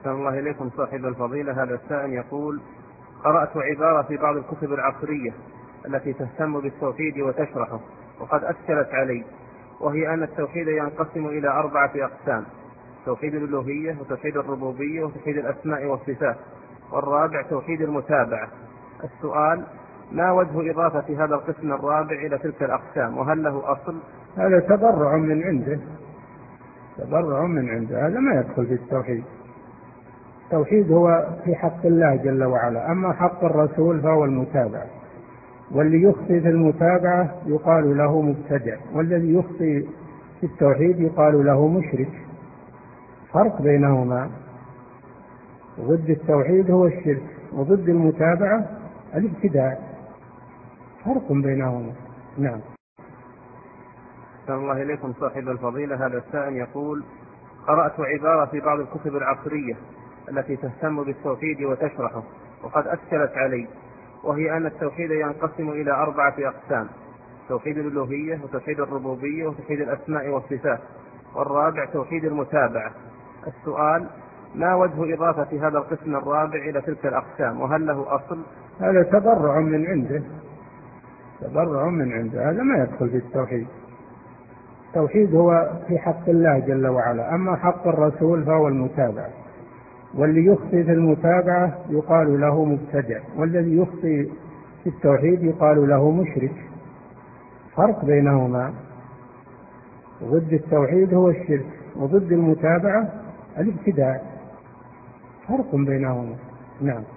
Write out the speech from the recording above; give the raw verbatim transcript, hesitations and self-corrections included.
أحسن الله إليكم صاحب الفضيلة. هذا السائل يقول: قرأت عبارة في بعض الكتب العصرية التي تهتم بالتوحيد وتشرحه وقد أشكلت علي، وهي أن التوحيد ينقسم إلى أربعة أقسام: توحيد الألوهية، وتوحيد الربوبية، وتوحيد الأسماء والصفات، والرابع توحيد المتابعة. السؤال: ما وجه إضافة هذا القسم الرابع إلى تلك الأقسام، وهل له أصل؟ هذا تبرع من عنده، تبرع من عنده، هذا ما يدخل في التوحيد. التوحيد هو في حق الله جل وعلا، أما حق الرسول فهو المتابعة، واللي يخطي في المتابعة يقال له مبتدع، والذي يخطي في التوحيد يقال له مشرك. فرق بينهما. ضد التوحيد هو الشرك، وضد المتابعة الابتداع. فرق بينهما. نعم. أحسن الله إليكم صاحب الفضيلة. هذا السائل يقول: قرأت عبارة في بعض الكتب العصرية التي تهتم بالتوحيد وتشرحه وقد أشكلت علي، وهي أن التوحيد ينقسم إلى أربعة أقسام: توحيد الألوهية، وتوحيد الربوبية، وتوحيد الأسماء والصفات، والرابع توحيد المتابعة. السؤال: ما وجه إضافة هذا القسم الرابع إلى تلك الأقسام، وهل له أصل؟ هذا تبرع من عنده، تبرع من عنده، هذا ما يدخل في التوحيد. التوحيد هو في حق الله جل وعلا، أما حق الرسول فهو المتابعة، واللي يخطي في المتابعة يقال له مبتدع، والذي يخطي في التوحيد يقال له مشرك. فرق بينهما. ضد التوحيد هو الشرك، وضد المتابعة الابتداع. فرق بينهما. نعم.